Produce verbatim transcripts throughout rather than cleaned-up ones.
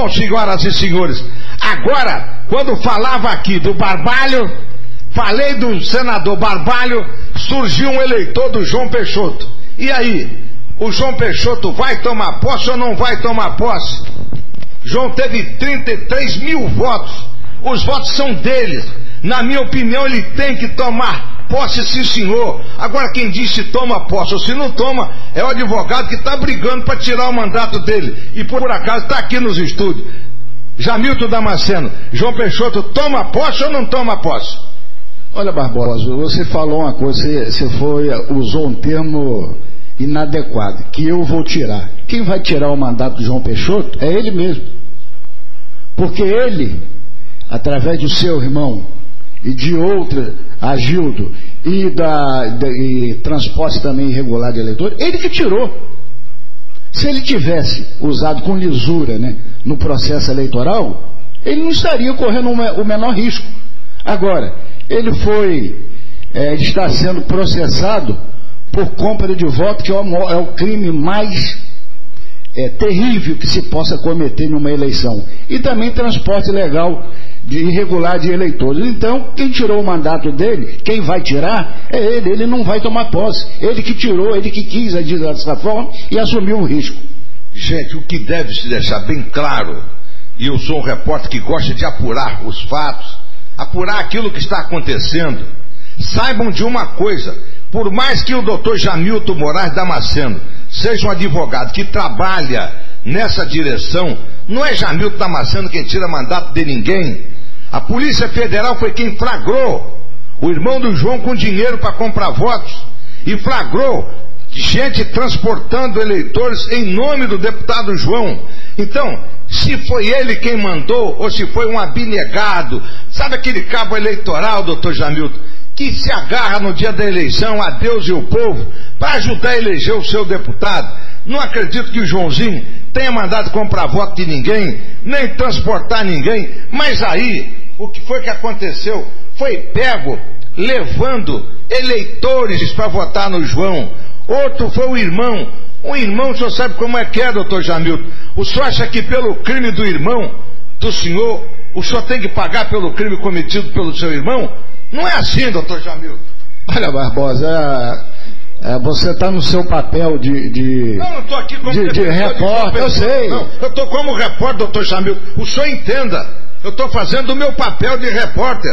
bom, senhoras e senhores. Agora, quando falava aqui do Barbalho, falei do senador Barbalho, surgiu um eleitor do João Peixoto. E aí, o João Peixoto vai tomar posse ou não vai tomar posse? João teve trinta e três mil votos. Os votos são deles. Na minha opinião, ele tem que tomar posse, sim senhor. Agora, quem diz se toma posse ou se não toma é o advogado que está brigando para tirar o mandato dele. E por acaso está aqui nos estúdios. Jamilton Damasceno, João Peixoto toma posse ou não toma posse? Olha, Barbosa, você falou uma coisa, você, você foi, usou um termo inadequado, que eu vou tirar. Quem vai tirar o mandato do João Peixoto é ele mesmo. Porque ele, através do seu irmão e de outra, Agildo, e, da, da, e transporte também irregular de eleitores, ele que tirou. Se ele tivesse usado com lisura, né, no processo eleitoral, ele não estaria correndo o menor risco. Agora, ele foi, é, está sendo processado por compra de voto, que é o, é o crime mais é, terrível que se possa cometer numa eleição. E também transporte ilegal de irregular de eleitores. Então, quem tirou o mandato dele, quem vai tirar, é ele. Ele não vai tomar posse. Ele que tirou, ele que quis agir dessa forma e assumiu o risco. Gente, o que deve se deixar bem claro, e eu sou um repórter que gosta de apurar os fatos, apurar aquilo que está acontecendo. Saibam de uma coisa: por mais que o doutor Jamilton Moraes Damasceno seja um advogado que trabalha nessa direção, não é Jamilton Damasceno quem tira mandato de ninguém. A Polícia Federal foi quem flagrou o irmão do João com dinheiro para comprar votos, e flagrou gente transportando eleitores em nome do deputado João. Então, se foi ele quem mandou, ou se foi um abnegado, sabe aquele cabo eleitoral, doutor Jamilton, que se agarra no dia da eleição a Deus e o povo para ajudar a eleger o seu deputado? Não acredito que o Joãozinho tenha mandado comprar voto de ninguém, nem transportar ninguém. Mas aí, o que foi que aconteceu? Foi pego levando eleitores para votar no João. Outro foi o irmão. O irmão, o senhor sabe como é que é, doutor Jamilton? O senhor acha que pelo crime do irmão, do senhor, o senhor tem que pagar pelo crime cometido pelo seu irmão? Não é assim, doutor Jamilton. Olha, Barbosa, é, é, você está no seu papel de... de não, eu estou aqui como de, de repórter, eu sei. Não, eu estou como repórter, doutor Jamilton. O senhor entenda, eu estou fazendo o meu papel de repórter.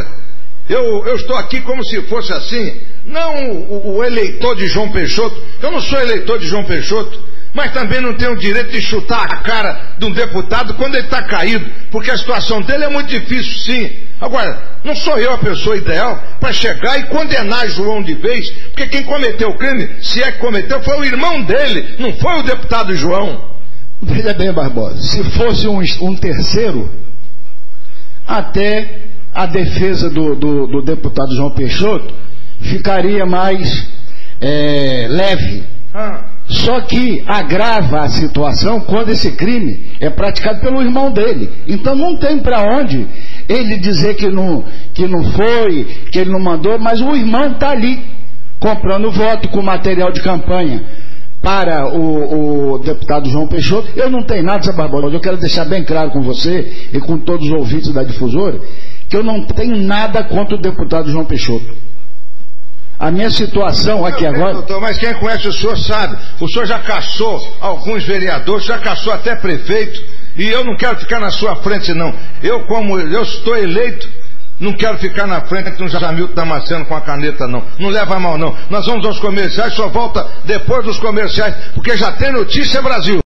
Eu, eu estou aqui como se fosse assim, não o, o eleitor de João Peixoto. Eu não sou eleitor de João Peixoto, mas também não tenho o direito de chutar a cara de um deputado quando ele está caído, porque a situação dele é muito difícil, sim. Agora, não sou eu a pessoa ideal para chegar e condenar João de vez, porque quem cometeu o crime, se é que cometeu, foi o irmão dele, não foi o deputado João. Veja bem, Barbosa, se fosse um, um terceiro, até a defesa do, do, do deputado João Peixoto ficaria mais é, leve. Ah. Só que agrava a situação quando esse crime é praticado pelo irmão dele. Então não tem para onde ele dizer que não, que não foi, que ele não mandou, mas o irmão está ali comprando voto com material de campanha para o, o deputado João Peixoto. Eu não tenho nada, Zé Barbosa, eu quero deixar bem claro com você e com todos os ouvintes da difusora, que eu não tenho nada contra o deputado João Peixoto. A minha situação aqui agora... Doutor, mas quem conhece o senhor sabe, o senhor já caçou alguns vereadores, já caçou até prefeito, e eu não quero ficar na sua frente, não. Eu, como eu estou eleito, não quero ficar na frente de um Jamilton Damasceno com a caneta, não. Não leva a mal, não. Nós vamos aos comerciais, só volta depois dos comerciais, porque já tem Notícia Brasil.